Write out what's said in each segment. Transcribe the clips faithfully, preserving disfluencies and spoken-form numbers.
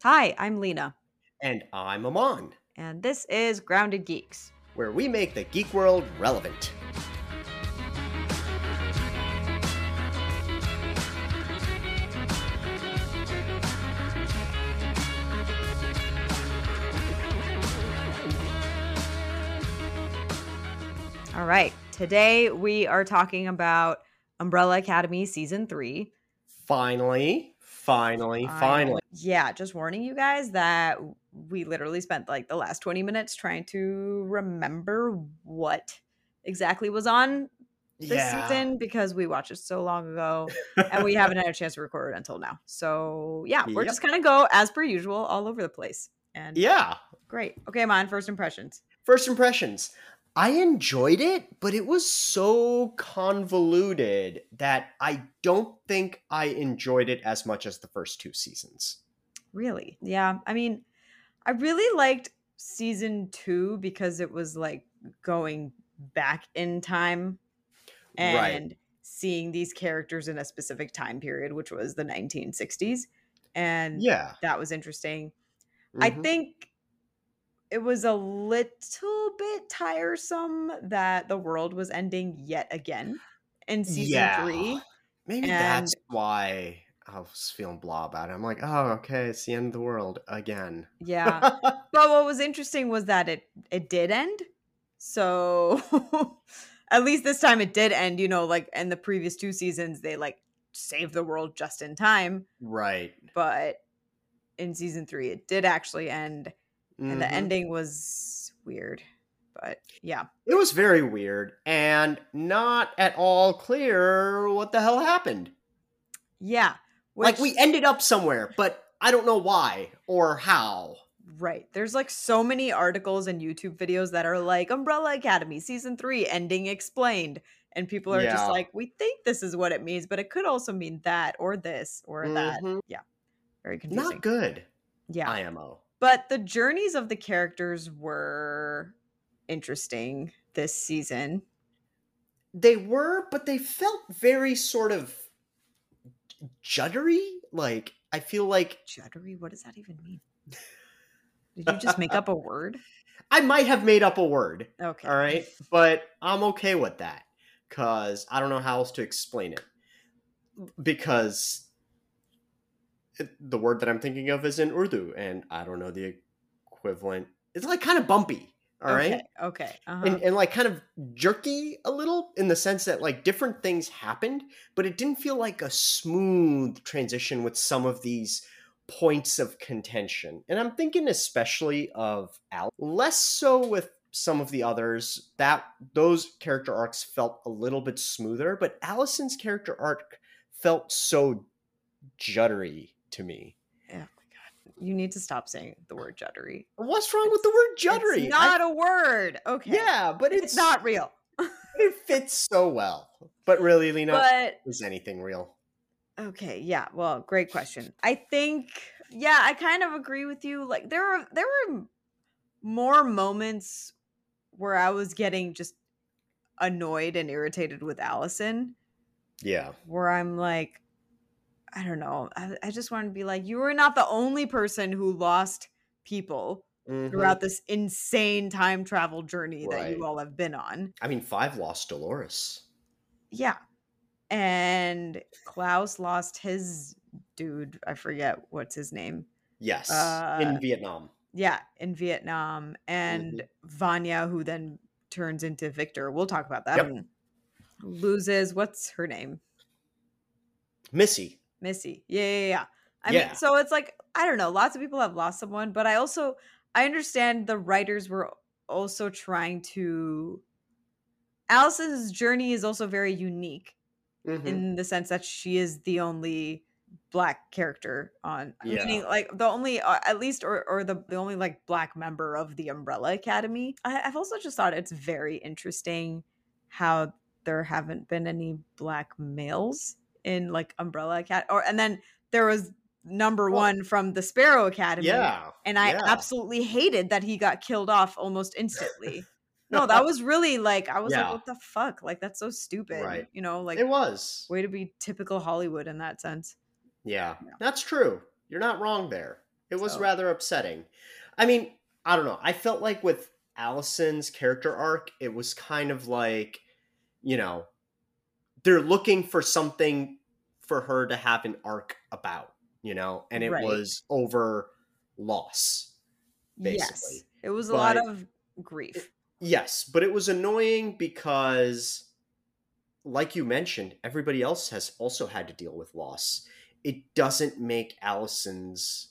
Hi, I'm Lena, And I'm Amon, and this is Grounded Geeks. where we make the geek world relevant. All right, today we are talking about Umbrella Academy Season three. Finally, finally, finally. Yeah, just warning you guys that we literally spent like the last twenty minutes trying to remember what exactly was on this Yeah. season because we watched it so long ago and we haven't had a chance to record it until now. So yeah, we're Yep. just going to go as per usual all over the place. And Yeah. great. Okay, Mon, first impressions. First impressions. I enjoyed it, but it was so convoluted that I don't think I enjoyed it as much as the first two seasons. Really? Yeah. I mean, I really liked season two because it was like going back in time and Right. seeing these characters in a specific time period, which was the nineteen sixties. And Yeah. that was interesting. Mm-hmm. I think it was a little bit tiresome that the world was ending yet again in season Yeah. three. Maybe And that's why I was feeling blah about it. I'm like, oh, okay, it's the end of the world again. yeah. But what was interesting was that it it did end. So at least this time it did end, you know, like in the previous two seasons they like saved the world just in time. Right. But in season three it did actually end. And the Mhm. ending was weird. But yeah. It was very weird and not at all clear what the hell happened. Yeah. Like, we ended up somewhere, but I don't know why or how. Right. There's like so many articles and YouTube videos that are like Umbrella Academy season three ending explained. And people are just Yeah. like, we think this is what it means, but it could also mean that or this or that. Mhm. Yeah. Very confusing. Not good. Yeah. I M O. But the journeys of the characters were interesting this season. They were, but they felt very sort of juddery. Like, I feel like Juddery? What does that even mean? Did you just make up a word? I might have made up a word. Okay. All right. But I'm okay with that because I don't know how else to explain it. Because it, the word that I'm thinking of is in Urdu, and I don't know the equivalent. It's like kind of bumpy. All okay, right. Okay. Uh-huh. And, and like kind of jerky a little in the sense that like different things happened, but it didn't feel like a smooth transition with some of these points of contention. And I'm thinking especially of Al, less so with some of the others. That those character arcs felt a little bit smoother, but Allison's character arc felt so juddery to me. Oh my god. You need to stop saying the word juddery. What's wrong with the word juddery? It's not I, a word. Okay. Yeah, but it's, it's not real. It fits so well. But really, Lena, but, is anything real? Okay, yeah. Well, great question. I think yeah, I kind of agree with you. Like there were there were more moments where I was getting just annoyed and irritated with Allison. Yeah. Where I'm like, I don't know. I, I just want to be like, you were not the only person who lost people mm-hmm. throughout this insane time travel journey right. that you all have been on. I mean, Five lost Dolores. Yeah. And Klaus lost his dude. I forget what's his name. Yes. Uh, in Vietnam. Yeah, in Vietnam. And mm-hmm. Vanya, who then turns into Victor. We'll talk about that. Yep. And loses, what's her name? Missy. Missy. Yeah, yeah, yeah. I yeah. mean, so it's like, I don't know. Lots of people have lost someone, but I also, I understand the writers were also trying to, Allison's journey is also very unique mm-hmm. in the sense that she is the only Black character on, yeah. meaning like the only, uh, at least, or or the, the only like Black member of the Umbrella Academy. I, I've also just thought it's very interesting how there haven't been any Black males in like Umbrella Academy, or and then there was number well, one from the Sparrow Academy, yeah, and I yeah. absolutely hated that he got killed off almost instantly. No, that was really like I was yeah. like, what the fuck? Like that's so stupid, right? You know, like it was way to be typical Hollywood in that sense. Yeah, yeah, that's true. You're not wrong there. It was So rather upsetting. I mean, I don't know. I felt like with Allison's character arc, it was kind of like, you know, they're looking for something for her to have an arc about, you know, and it right. was over loss, Yes. basically. It was a lot But of it, grief. yes, but it was annoying because, like you mentioned, everybody else has also had to deal with loss. It doesn't make Allison's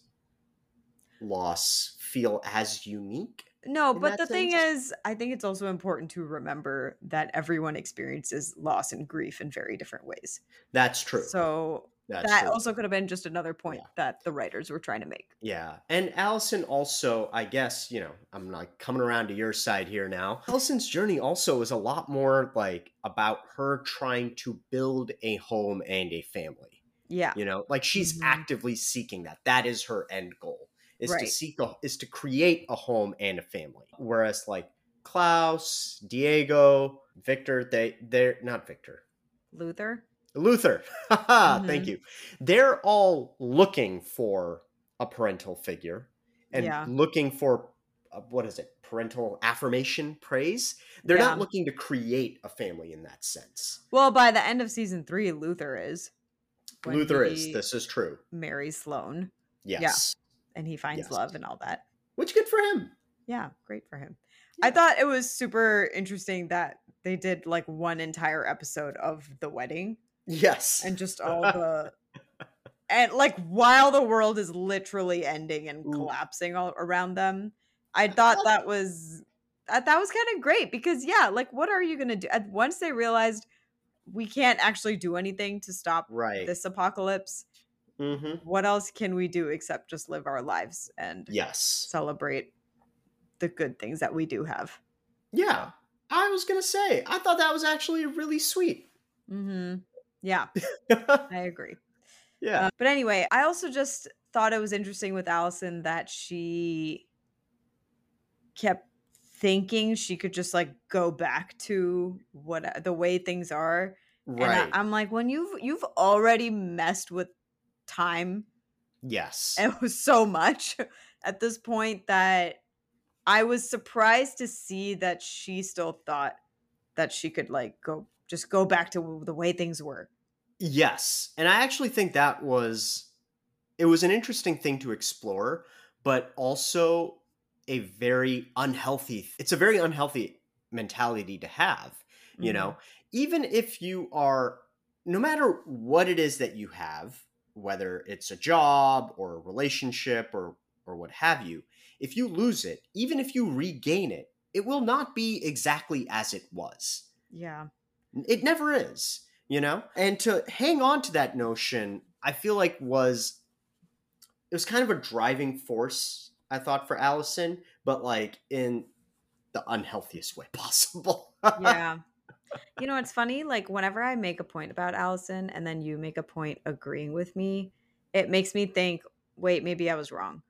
loss feel as unique No, in but that the thing sense. is, I think it's also important to remember that everyone experiences loss and grief in very different ways. That's true. So That's that true. also could have been just another point Yeah. that the writers were trying to make. Yeah. And Allison also, I guess, you know, I'm like coming around to your side here now. Allison's journey also is a lot more like about her trying to build a home and a family. Yeah. You know, like she's Mhm. actively seeking that. That is her end goal. Is to Right. seek a, is to create a home and a family. Whereas like Klaus, Diego, Victor, they they're not Victor. Luther? Luther. Haha, thank Mhm. you. They're all looking for a parental figure and Yeah. looking for uh, what is it? Parental affirmation, praise. They're not Yeah. looking to create a family in that sense. Well, by the end of season three, Luther is when Luther is. he This is true. marries Sloane. Yeah. Yes. And he finds Yes. love and all that. Which good for him. Yeah, great for him. I Yeah. thought it was super interesting that they did like one entire episode of the wedding Yes. and just all the and like while the world is literally ending and Ooh. collapsing all around them. I thought that was that, that was kind of great because yeah, like what are you going to do? At once they realized we can't actually do anything to stop Right. this apocalypse. Mm-hmm. What else can we do except just live our lives and Yes. celebrate the good things that we do have? Yeah. I was gonna say, I thought that was actually really sweet. Mhm. Yeah, I agree. Yeah. Uh, but anyway, I also just thought it was interesting with Allison that she kept thinking she could just like go back to what the way things are. And I, Right. I'm like, when you've you've already messed with time Yes. and it was so much at this point that I was surprised to see that she still thought that she could like go just go back to the way things were. Yes. And I actually think that was it was an interesting thing to explore, but also a very unhealthy it's a very unhealthy mentality to have, you Mhm. know. Even if you are no matter what it is that you have, whether it's a job or a relationship or or what have you, if you lose it, even if you regain it, it will not be exactly as it was. Yeah. It never is, you know? And to hang on to that notion, I feel like was it was kind of a driving force, I thought, for Allison, but like in the unhealthiest way possible. Yeah. You know, it's funny, like, whenever I make a point about Allison and then you make a point agreeing with me, it makes me think, "Wait, maybe I was wrong."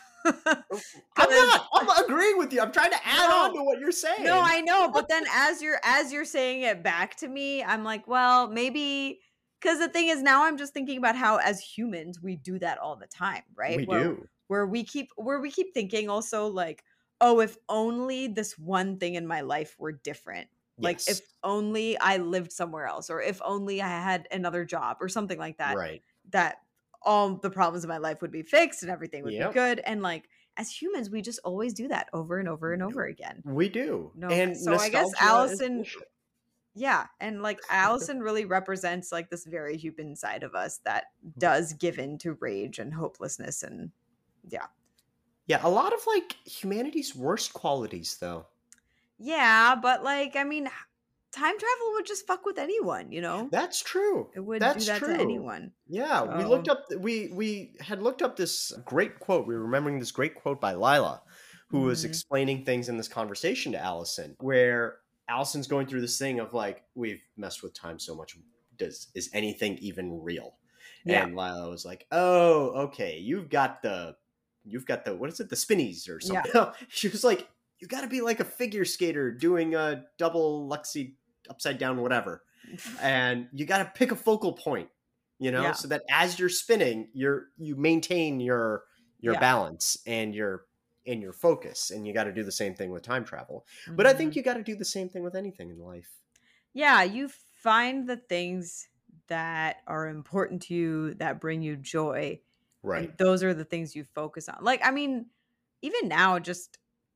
I'm 'Cause not. I'm agreeing with you. I'm trying to add on no. to what you're No, saying. I know, but then as you're as you're saying it back to me, I'm like, "Well, maybe." Because the thing is now I'm just thinking about how as humans, we do that all the time, right? We Where do. where we keep where we keep thinking also like, "Oh, if only this one thing in my life were different." Like, Yes. if only I lived somewhere else, or if only I had another job or something like that, Right. that all the problems in my life would be fixed and everything would be Yep. good. And like as humans, we just always do that over and over and over again. We do. No, And so I guess nostalgia is Allison, bullshit. yeah, and like Allison really represents like this very human side of us that does give in to rage and hopelessness and yeah. Yeah, a lot of like humanity's worst qualities though. Yeah, but like I mean, time travel would just fuck with anyone, you know? That's true. It would do That's that to true. anyone. Yeah, we looked So, up we we had looked up this great quote. We were remembering this great quote by Lila, who was mhm. explaining things in this conversation to Allison, where Allison's going through this thing of like, we've messed with time so much. Does is anything even real? Yeah. And Lila was like, "Oh, okay, you've got the you've got the what is it, the spinnies or Yeah. something." She was like, "You got to be like a figure skater doing a double Lexi upside down whatever." And you got to pick a focal point, you know, Yeah. so that as you're spinning, you're you maintain your your Yeah. balance and your and your focus, and you got to do the same thing with time travel. But I think Mhm. you got to do the same thing with anything in life. Yeah, you find the things that are important to you that bring you joy, Right. and those are the things you focus on. Like, I mean, even now, just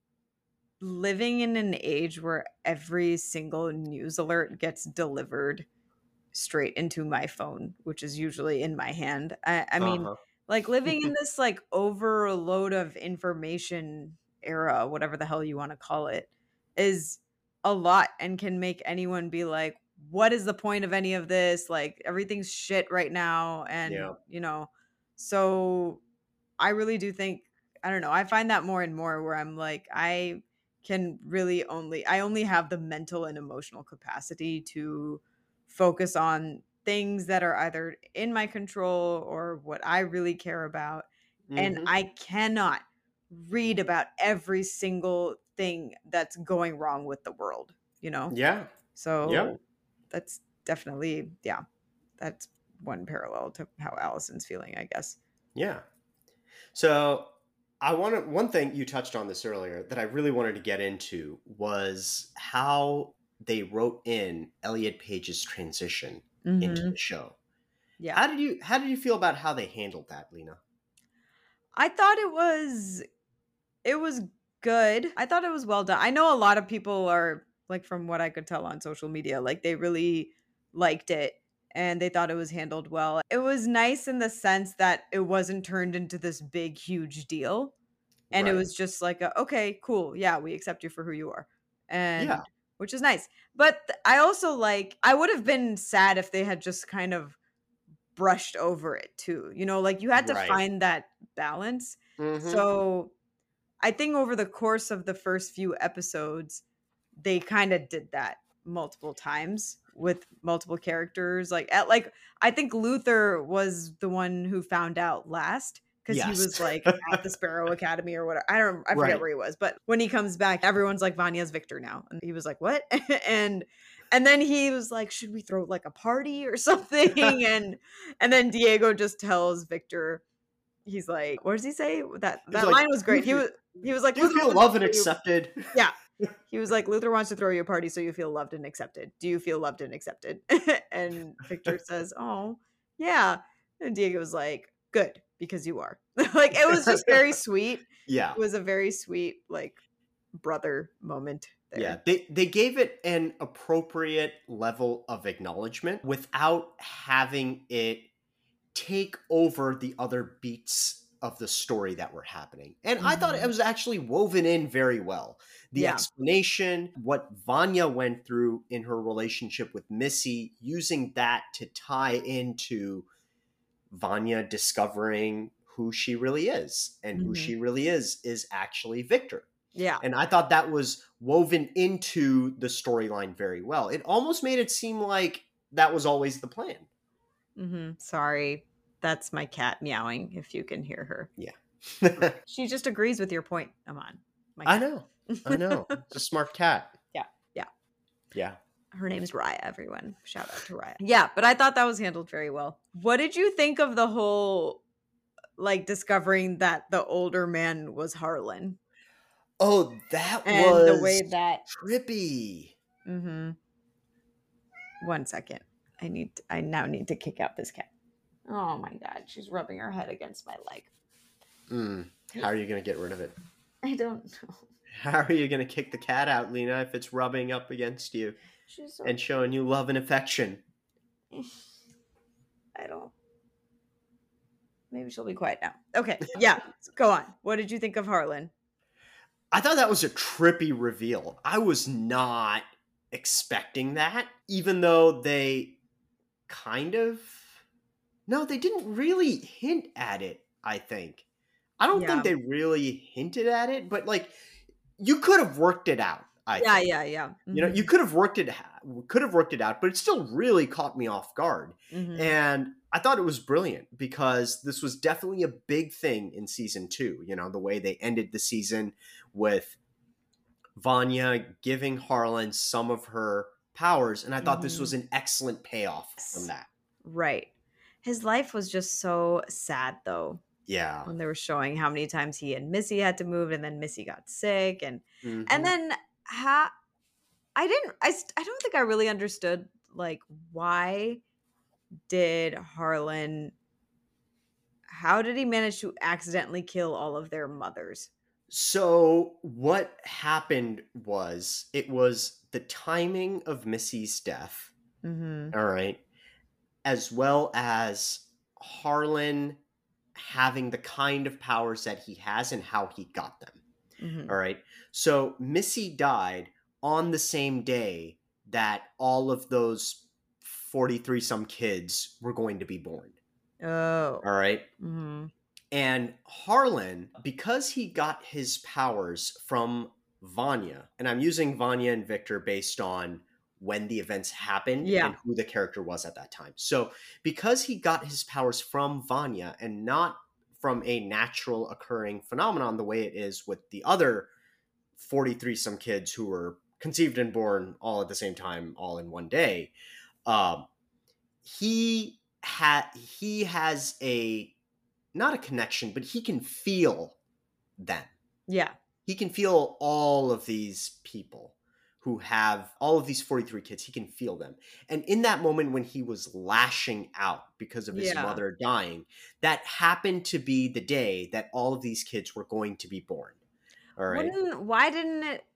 living in an age where every single news alert gets delivered straight into my phone, which is usually in my hand. I, I mean, Uh-huh. like living in this like overload of information era, whatever the hell you want to call it, is a lot and can make anyone be like, what is the point of any of this? Like everything's shit right now. And, Yeah. you know, so I really do think, I don't know, I find that more and more where I'm like, I can really only, I only have the mental and emotional capacity to focus on things that are either in my control or what I really care about. And Mhm. I cannot read about every single thing that's going wrong with the world, you know? Yeah. Yeah. So that's definitely, yeah, that's one parallel to how Allison's feeling, I guess. Yeah. So I wanted one thing you touched on this earlier that I really wanted to get into was how they wrote in Elliot Page's transition into Hmm. the show. Yeah. How did you how did you feel about how they handled that, Lena? I thought it was it was good. I thought it was well done. I know a lot of people are like from what I could tell on social media, like they really liked it and they thought it was handled well. It was nice in the sense that it wasn't turned into this big huge deal and it Right. was just like a, okay, cool. Yeah, we accept you for who you are. Yeah. And which is nice. But th- I also like I would have been sad if they had just kind of brushed over it too. You know, like you had to Right. find that balance. Mhm. So I think over the course of the first few episodes, they kind of did that multiple times with multiple characters. Like at like I think Luther was the one who found out last because he Yes. was like at the Sparrow Academy or whatever. I don't I forget Right. where he was, but when he comes back, everyone's like Vanya's Victor now. And he was like, "What?" and and then he was like, "Should we throw like a party or something?" and and then Diego just tells Victor, he's like, what does he say? That It's that like, line was do you great. He feel, was he was like, do you Luther feel wants to loved and throw you. accepted? Yeah. He was like, Luther wants to throw you a party so you feel loved and accepted. Do you feel loved and accepted? and Victor says, "Oh, yeah." And Diego was like, "Good, because you are." like it was just very sweet. Yeah. It was a very sweet, like brother moment Yeah, there. they they gave it an appropriate level of acknowledgement without having it take over the other beats of the story that were happening. And I thought it Mhm. was actually woven in very well. The Yeah. explanation, what Vanya went through in her relationship with Missy, using that to tie into Vanya discovering who she really is. And who Mhm. she really is is actually Victor. Yeah. And I thought that was woven into the storyline very well. It almost made it seem like that was always the plan. Mhm. Sorry. That's my cat meowing if you can hear her. Yeah. She just agrees with your point, Aman. My I cat. know. I know. It's a smart cat. Yeah. Yeah. Yeah. Her name's Raya, everyone. Shout out to Raya. Yeah, but I thought that was handled very well. What did you think of the whole like discovering that the older man was Harlan Oh, that and the was way that trippy. mhm. One second. I need to, I now need to kick out this cat. Oh my god, she's rubbing her head against my leg. Mm, how are you going to get rid of it? I don't know. How are you going to kick the cat out, Lena, if it's rubbing up against you She's so and showing you love and affection? I don't. Maybe she'll be quiet now. Okay. Yeah. Go on. What did you think of Harlan? I thought that was a trippy reveal. I was not expecting that, even though they kind of. No, they didn't really hint at it, I think. I don't think Yeah. they really hinted at it, but like you could have worked it out, I Yeah, think. yeah, yeah. You know, you Mhm. could have worked it could have worked it out, but it still really caught me off guard. Mhm. And I thought it was brilliant because this was definitely a big thing in season two. You know, the way they ended the season with Vanya giving Harlan some of her powers. And I thought this was Mhm. an excellent payoff from that. Right. His life was just so sad though. Yeah. when they were showing how many times he and Missy had to move, and then Missy got sick, and and Hmm. then ha I didn't I st- I don't think I really understood like why did Harlan how did he manage to accidentally kill all of their mothers? So what happened was it was the timing of Missy's death, Mhm. all right, as well as Harlan having the kind of powers that he has and how he got them. All Mhm. right. So Missy died on the same day that all of those forty-three some kids were going to be born. Oh. All right. Mhm. And Harlan, because he got his powers from Vanya, and I'm using Vanya and Victor based on when the events happened and Yeah. who the character was at that time. So, because he got his powers from Vanya and not from a natural occurring phenomenon the way it is with the other forty-three some kids who were conceived and born all at the same time, all in one day, um, he had he has a not a connection, but he can feel them. Yeah. He can feel all of these people who have all of these forty-three kids. He can feel them. And in that moment when he was lashing out because of his Yeah. mother dying, that happened to be the day that all of these kids were going to be born. All right. Wouldn't why didn't it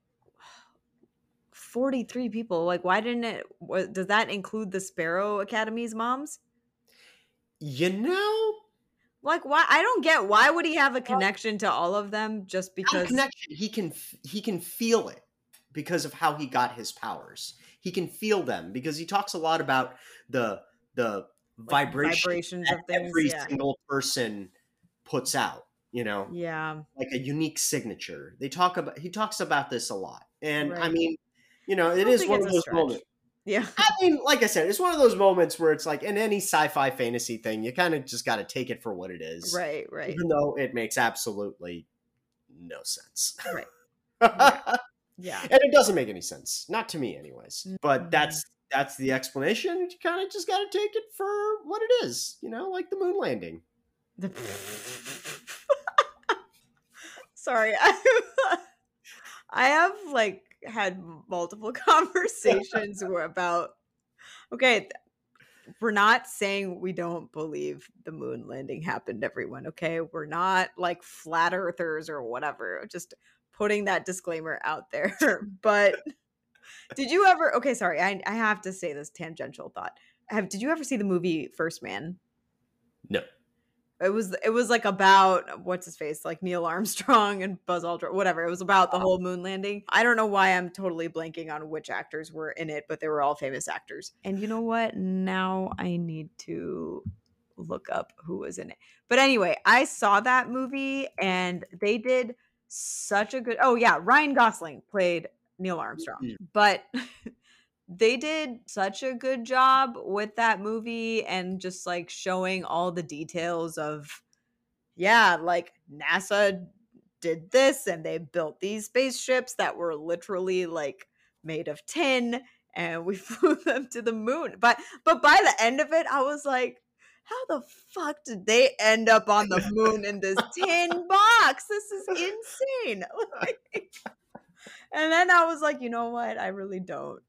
forty-three people, like, why didn't it wa does that include the Sparrow Academy's moms? You know, Like, why I don't get why would he have a connection to all of them just not a because connection. He can f- he can feel it because of how he got his powers. He can feel them because he talks a lot about the the like, vibration vibrations that of things? every Yeah. single person puts out, you know, Yeah. like a unique signature. They talk about he talks about this a lot. And I Right. mean, you know, I it don't is think one it's of a those stretch. moments. Yeah. I mean, like I said, it's one of those moments where it's like in any sci-fi fantasy thing, you kind of just got to take it for what it is, Right, right, even though it makes absolutely no sense. right. Yeah, And yeah. it doesn't make any sense, not to me, anyways. But Mhm. that's that's the explanation. You kind of just got to take it for what it is, you know, like the moon landing. The Sorry, I I have, like, had multiple conversations where about okay, th we're not saying we don't believe the moon landing happened, everyone, okay? We're not, like, flat earthers or whatever, just putting that disclaimer out there, but did you ever okay, sorry, I I have to say this tangential thought. Have did you ever see the movie First Man? No. It was it was, like, about what's his face, like, Neil Armstrong and Buzz Aldrin whatever, it was about the whole moon landing. I don't know why I'm totally blanking on which actors were in it, but they were all famous actors. And you know what? Now I need to look up who was in it. But anyway, I saw that movie and they did such a good oh, yeah, Ryan Gosling played Neil Armstrong. Mm. But they did such a good job with that movie and just, like, showing all the details of yeah, like, NASA did this, and they built these spaceships that were literally, like, made of tin, and we flew them to the moon. But but by the end of it, I was like, "How the fuck did they end up on the moon in this tin box? This is insane." Like and then I was like, "You know what? I really don't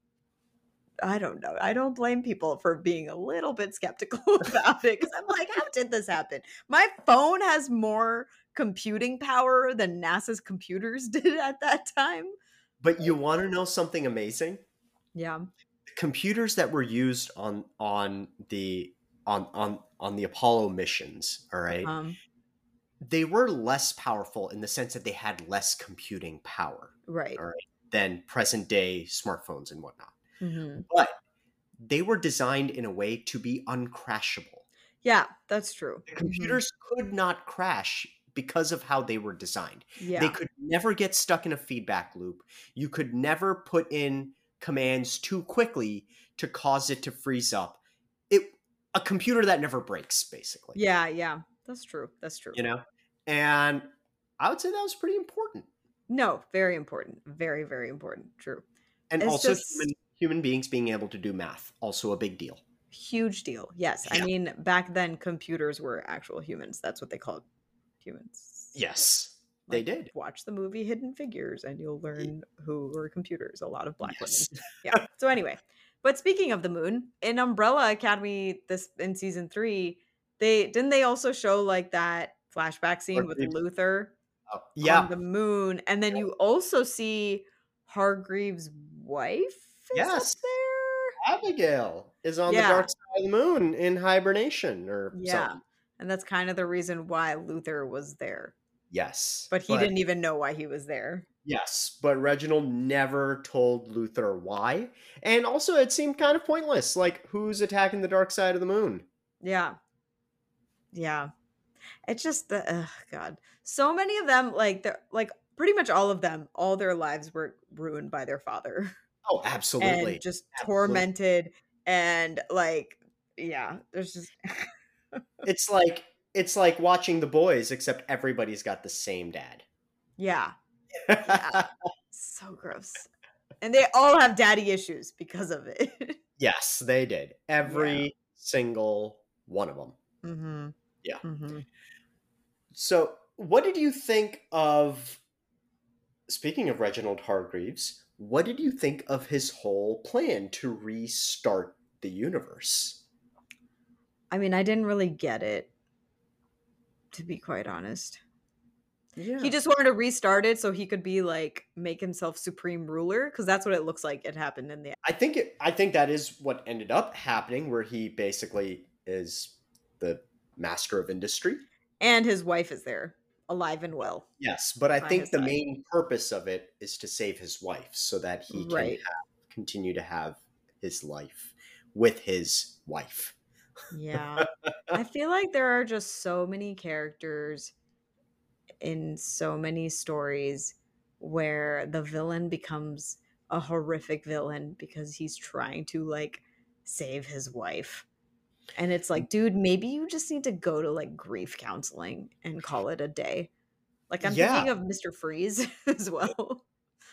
I don't know. I don't blame people for being a little bit skeptical about it because I'm like, how did this happen? My phone has more computing power than NASA's computers did at that time. But you want to know something amazing? Yeah. Computers that were used on on the on on on the Apollo missions, all right? Um, They were less powerful in the sense that they had less computing power, right. all right, than present day smartphones and whatnot. Mhm. But they were designed in a way to be uncrashable. Yeah, that's true. The Mhm. computers could not crash because of how they were designed. They Yeah. could never get stuck in a feedback loop. You could never put in commands too quickly to cause it to freeze up. It a computer that never breaks, basically, Yeah, yeah. That's true. That's true. you know? And I would say that was pretty important. No, very important. Very, very important. True. And It's also just human human beings being able to do math, also a big deal. huge deal. Yes. I Yeah. mean, back then computers were actual humans. That's what they called humans. Yes, they Like, did. watch the movie Hidden Figures and you'll Y- learn who were computers, a lot of black women. Yes. Yeah. So anyway, but speaking of the moon, in Umbrella Academy this in season three, they didn't they also show like that flashback scene with Hargreaves. Luther Oh, on yeah. the moon, and then you also see Hargreaves' wife is up Yes. there. Abigail is on the Yeah. dark side of the moon in hibernation or Yeah. something. And that's kind of the reason why Luther was there. Yes. But he But didn't even know why he was there. yes, but Reginald never told Luther why. And also it seemed kind of pointless. Like, who's attacking the dark side of the moon? Yeah. Yeah. It's just the ugh, God. So many of them, like they're like pretty much all of them, all their lives were ruined by their father Oh, and absolutely. just Absolutely. tormented and like yeah, there's just It's like it's like watching The Boys, except everybody's got the same dad. yeah. Yeah. So gross. And they all have daddy issues because of it. Yes, they did. Yeah. Every single one of them. Mhm. Yeah. Mhm. So, what did you think of, speaking of Reginald Hargreaves, what did you think of his whole plan to restart the universe? I mean, I didn't really get it, to be quite honest. He Yeah. just wanted to restart it so he could be like make himself supreme ruler because that's what it looks like it happened in the I think it, I think that is what ended up happening, where he basically is the master of industry. and his wife is there, alive and well Yes, but I by his think the side. main purpose of it is to save his wife so that he can Right. have, continue to have his life with his wife. Yeah. I feel like there are just so many characters in so many stories where the villain becomes a horrific villain because he's trying to like save his wife. And it's like, dude, maybe you just need to go to like grief counseling and call it a day. Like I'm Yeah. thinking of mister Freeze as well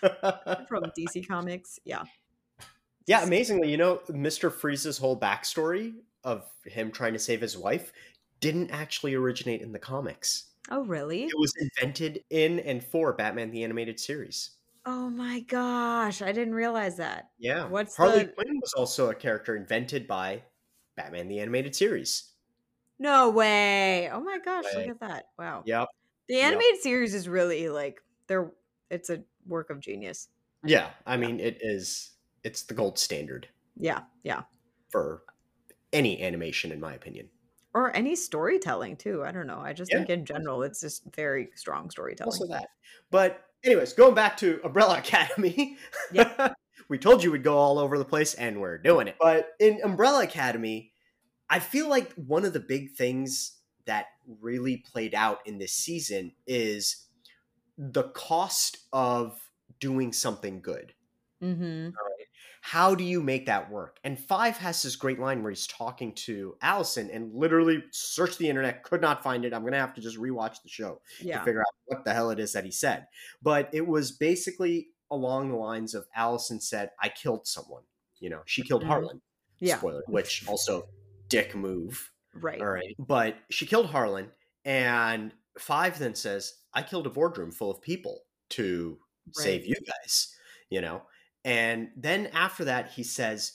from D C Comics. Yeah. Yeah, Just amazingly, you know, mister Freeze's whole backstory of him trying to save his wife didn't actually originate in the comics. oh really? It was invented in and for Batman the Animated Series. Oh my gosh, I didn't realize that. Yeah. What's Harley the Quinn was also a character invented by Batman the Animated Series. no way. Oh my gosh, look Like, at that. Wow. yep. The Yep. animated series is really like they're it's a work of genius. Yeah, I Yeah. mean, it is, it's the gold standard Yeah, yeah. for any animation, in my opinion. Or any storytelling too. I don't know. I just Yeah, think in general it's just very strong storytelling. also that. But, anyways, going back to Umbrella Academy. Yep. We told you we'd go all over the place, and we're doing it. But in Umbrella Academy, I feel like one of the big things that really played out in this season is the cost of doing something good. Mhm. How do you make that work? And Five has this great line where he's talking to Allison and literally searched the internet, could not find it. I'm going to have to just rewatch the show Yeah. to figure out what the hell it is that he said. But it was basically along the lines of Allison said, I killed someone. You know, she killed Mhm. Harlan. Yeah. Spoiler, which also dick move. Right. All right. But she killed Harlan. And Five then says, I killed a boardroom full of people to Right. save you guys, you know? And then after that, he says,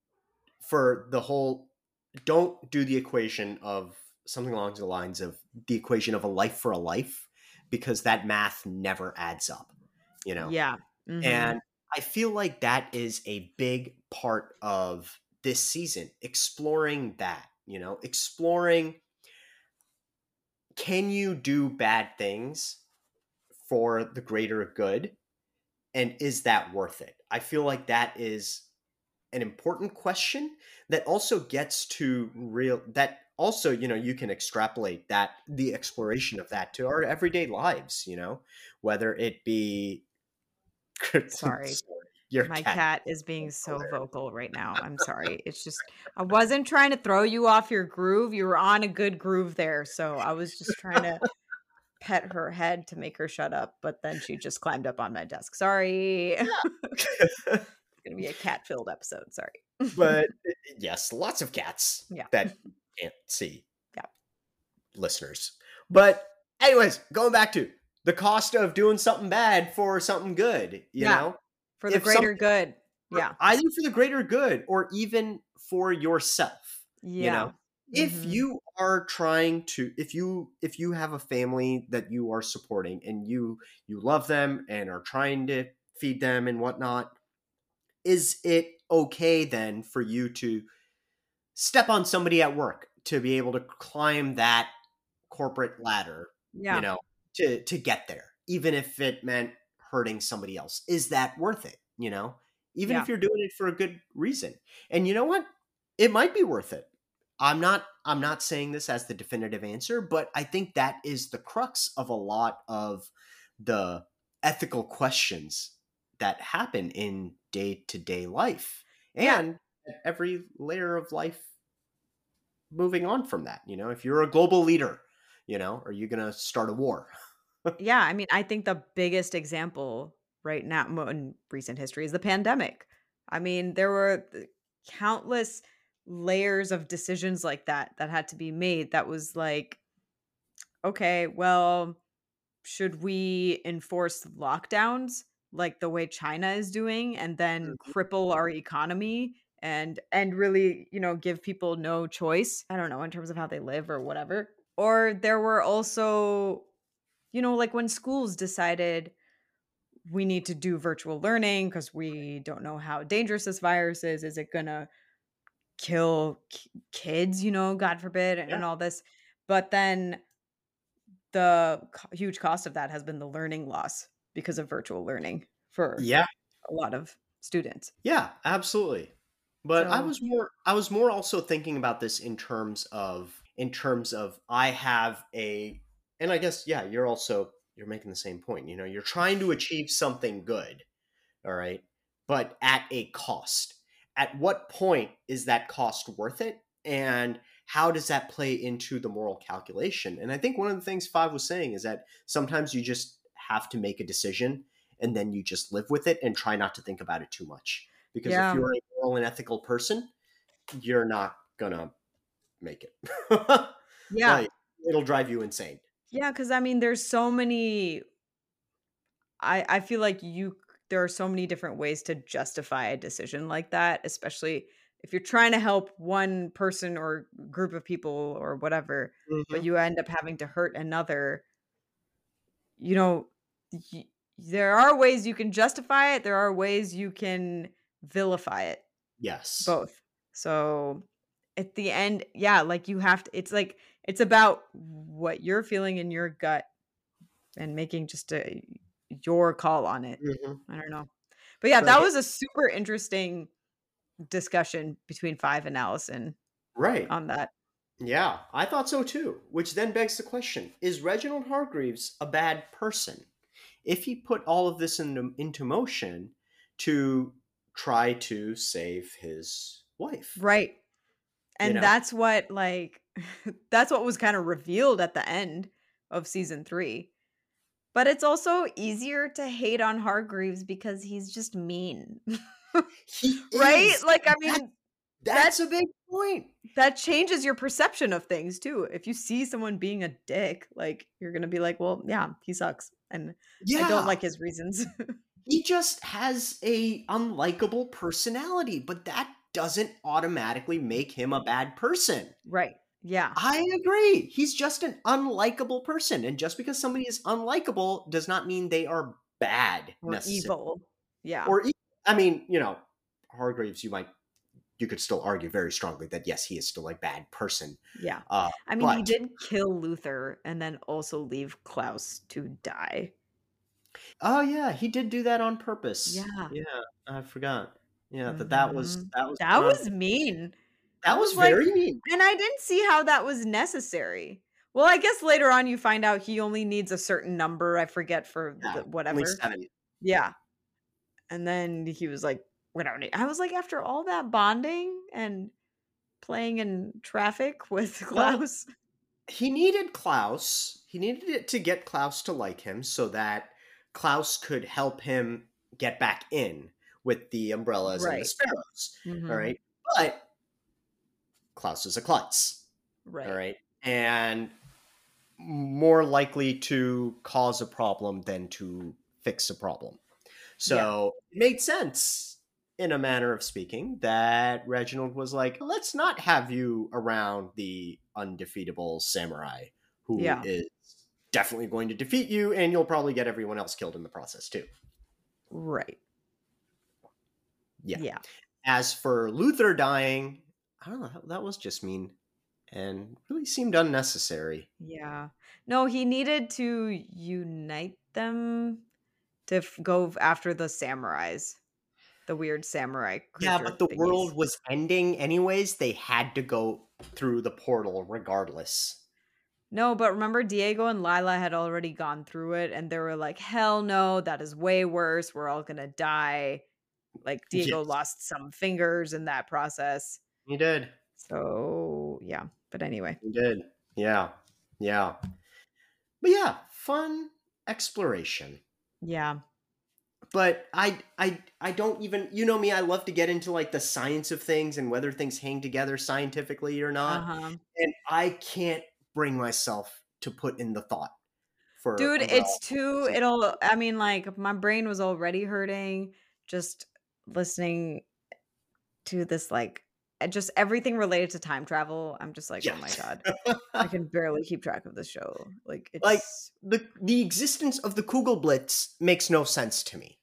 for the whole, don't do the equation of something along the lines of the equation of a life for a life, because that math never adds up, you know? Yeah. Mhm. And I feel like that is a big part of this season, exploring that, you know, exploring, can you do bad things for the greater good? And is that worth it? I feel like that is an important question that also gets to real, that also, you know, you can extrapolate that, the exploration of that to our everyday lives, you know, whether it be Sorry. your My cat. cat is being so vocal right now. I'm sorry. It's just I wasn't trying to throw you off your groove. You were on a good groove there. So I was just trying to pet her head to make her shut up, but then she just climbed up on my desk. Sorry. It's going to be a cat-filled episode. Sorry. But yes, lots of cats Yeah. that you can't see. Yeah. Listeners. But Anyways, going back to the cost of doing something bad for something good, you Yeah. know? For the If some greater good. Yeah. either for the greater good or even for yourself, you know? Yeah. If Mhm. you are trying to if you if you have a family that you are supporting and you you love them and are trying to feed them and whatnot, is it okay then for you to step on somebody at work to be able to climb that corporate ladder, you Yeah. know, to to get there, even if it meant hurting somebody else? Is that worth it, you know? Even Yeah. if you're doing it for a good reason. And you know what? It might be worth it. I'm not I'm not saying this as the definitive answer, but I think that is the crux of a lot of the ethical questions that happen in day-to-day life Yeah. and at every layer of life moving on from that. You know, if you're a global leader, you know, are you going to start a war? Yeah, I mean, I think the biggest example right now mo in recent history is the pandemic. I mean, there were th countless layers of decisions like that that had to be made that was like, "Okay, well, should we enforce lockdowns like the way China is doing and then Mhm. cripple our economy and and really, you know, give people no choice? I don't know, in terms of how they live or whatever." Or there were also, you know, like when schools decided we need to do virtual learning because we don't know how dangerous this virus is. Is it gonna kill k- kids? You know, God forbid, and, Yeah. and all this. But then the co- huge cost of that has been the learning loss because of virtual learning for Yeah. a lot of students. Yeah, absolutely. But I So was more I was more also thinking about this in terms of in terms of I have a and I guess yeah, you're also you're making the same point, you know, you're trying to achieve something good, all right? But at a cost. At what point is that cost worth it? And how does that play into the moral calculation? And I think one of the things Five was saying is that sometimes you just have to make a decision and then you just live with it and try not to think about it too much. Because if yeah, you're a moral and ethical person, you're not gonna make it. yeah, Like, it'll drive you insane. yeah. Because I mean, there's so many I I feel like you c there are so many different ways to justify a decision like that, especially if you're trying to help one person or group of people or whatever, but Mhm. you end up having to hurt another, you know, y there are ways you can justify it, there are ways you can vilify it, Yes. both. So, at the end, yeah, like, you have to it's like it's about what you're feeling in your gut and making just a your call on it. Mhm. I don't know. But yeah, But that hey was a super interesting discussion between Five and Allison right. on that. Yeah, I thought so too. Which then begs the question, is Reginald Hargreaves a bad person? If he put all of this into, into motion to try to save his wife, Right. you And know? that's what, like that's what was kinda revealed at the end of season three. But it's also easier to hate on Hargreaves because he's just mean. He Right? is. Like, I That, mean, that that's a big point. that changes your perception of things too. If you see someone being a dick, like, you're gonna be like, "Well, yeah, he sucks, and I don't Yeah. like his reasons." He just has a unlikable personality, but that doesn't automatically make him a bad person. Right. Yeah. I agree. He's just an unlikable person. And just because somebody is unlikable does not mean they are bad Or necessarily. evil. Yeah. Or, e- I mean, you know, Hargreaves, you might, you could still argue very strongly that yes, he is still a bad person. Yeah. Uh, I mean, he but, did kill Luther and then also leave Klaus to die. oh yeah, he did do that on purpose. Yeah. Yeah, I forgot. Yeah, that that was, Mhm. that was That done on, was mean. I that was was like very mean. and I didn't see how that was necessary. Well, I guess later on you find out he only needs a certain number, I forget for Yeah, the only whatever. seven. Yeah. And then he was like, "We don't need." I was like, after all that bonding and playing in traffic with Well, Klaus. he needed Klaus. He needed it to get Klaus to like him so that Klaus could help him get back in with the umbrellas and the Right. sparrows. All Mhm. right. But Klaus is a klutz. All Right. right. And more likely to cause a problem than to fix a problem. Yeah. So it made sense, in a manner of speaking, that Reginald was like, let's not have you around the undefeatable samurai who Yeah. is definitely going to defeat you, and you'll probably get everyone else killed in the process too. Right. Yeah. Yeah. As for Luther dying, I don't know, that was just mean and really seemed unnecessary. Yeah. No, he needed to unite them to f- go after the samurais, the weird samurai Yeah, creature but the thingies. world was ending anyways. They had to go through the portal regardless. No, but remember Diego and Lila had already gone through it and they were like, "Hell no, that is way worse. We're all going to die." Like Diego Yes, lost some fingers in that process. he did. So, yeah. But anyway. He did. Yeah. Yeah. But yeah, fun exploration. Yeah. But I I I don't even, you know me, I love to get into like the science of things and whether things hang together scientifically or not. Uh-huh. And I can't bring myself to put in the thought for Dude, Umbrella it's too Academy. it'll I mean, like, my brain was already hurting just listening to this, like, uh, just everything related to time travel. I'm just like, "Oh my Yes. god. I can barely keep track of this show." Like, Like it's the the existence of the Kugelblitz makes no sense to me.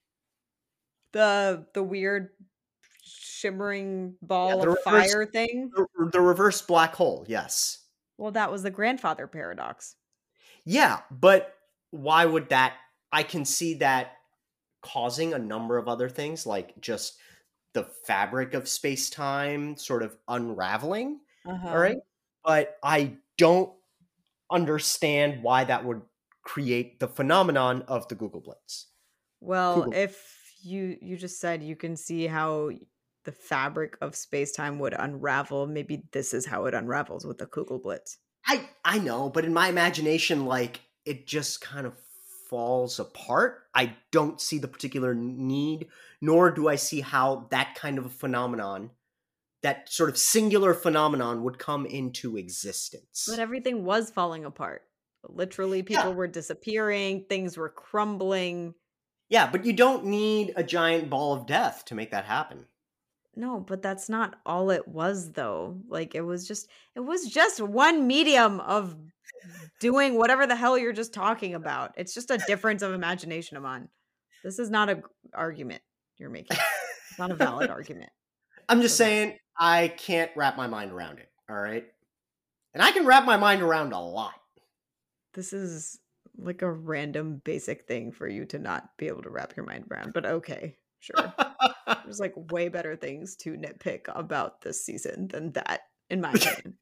the the weird shimmering Yeah, ball the of reverse fire thing. the, the reverse black hole, yes. Well, that was the grandfather paradox. Yeah, but why would that, I can see that causing a number of other things, like just the fabric of space-time sort of unraveling, all Uh-huh. right? But I don't understand why that would create the phenomenon of the Google Blitz. Well, Google. if you you just said you can see how the fabric of space-time would unravel, maybe this is how it unravels with the Kugelblitz. I I know, but in my imagination, like it just kind of falls apart. I don't see the particular need, nor do I see how that kind of a phenomenon, that sort of singular phenomenon, would come into But existence. everything was falling apart. Literally, Yeah, people were disappearing, things were crumbling. yeah, but you don't need a giant ball of death to make that happen. No, but that's not all it was though. Like it was just it was just one medium of doing whatever the hell you're just talking about. It's just a difference of imagination, Aman. This is not a g- argument you're making. It's not a valid argument I'm just for this. saying I can't wrap my mind around it. All right, and I can wrap my mind around a lot. This is like a random basic thing for you to not be able to wrap your mind around, but okay, sure. There's like way better things to nitpick about this season than that, in my opinion.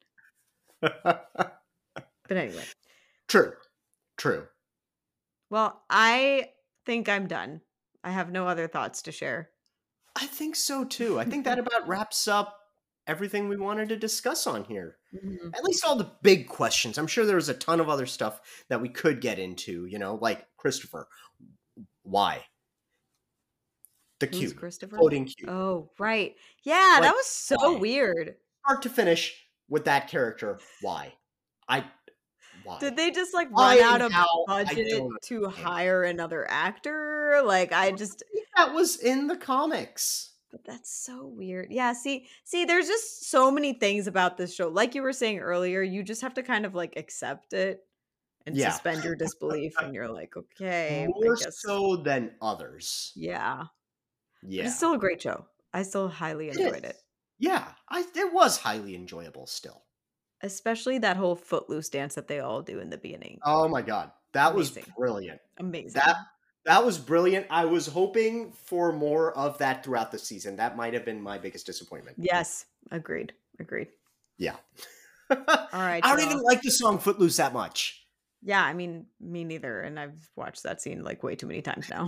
But anyway, True, true. well, I think I'm done. I have no other thoughts to share. I think so too. I think that about wraps up everything we wanted to discuss on here. Mhm. At least all the big questions. I'm sure there was a ton of other stuff that we could get into, you know, like Christopher. Why? The Who's cube. Christopher? Floating cube. Oh, right. Yeah, that Like, was so why? weird. Start to finish with that character. Why? I why? Did they just like Why run out and of how? I budget don't to understand. hire another actor? Like I just I think that was in the comics. but that's so weird. Yeah, see see there's just so many things about this show. Like you were saying earlier, you just have to kind of like accept it and Yeah. suspend your disbelief and you're like, "Okay, I More guess so than others. yeah." But it's Yeah. still a great show. I still highly It enjoyed is. it. Yeah. I it was highly enjoyable still. Especially that whole footloose dance that they all do in the beginning. Oh my god. That was Amazing. brilliant. That Amazing. that was brilliant. I was hoping for more of that throughout the season. That might have been my biggest disappointment. Yes, agreed. Agreed. Yeah. All right, I don't even y'all. like the song Footloose that much. Yeah, I mean, me neither. And I've watched that scene like way too many times now.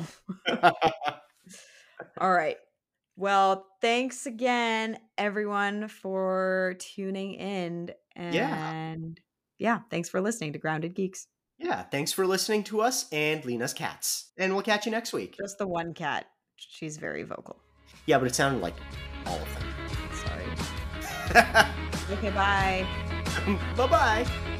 All right. Well, thanks again, everyone, for tuning in. Yeah. And yeah, thanks for listening to Grounded Geeks. Yeah. Thanks for listening to us and Lena's cats. And we'll catch you next week. Just the one cat. She's very vocal. Yeah, but it sounded like all of Sorry. them. Okay, bye. Bye bye.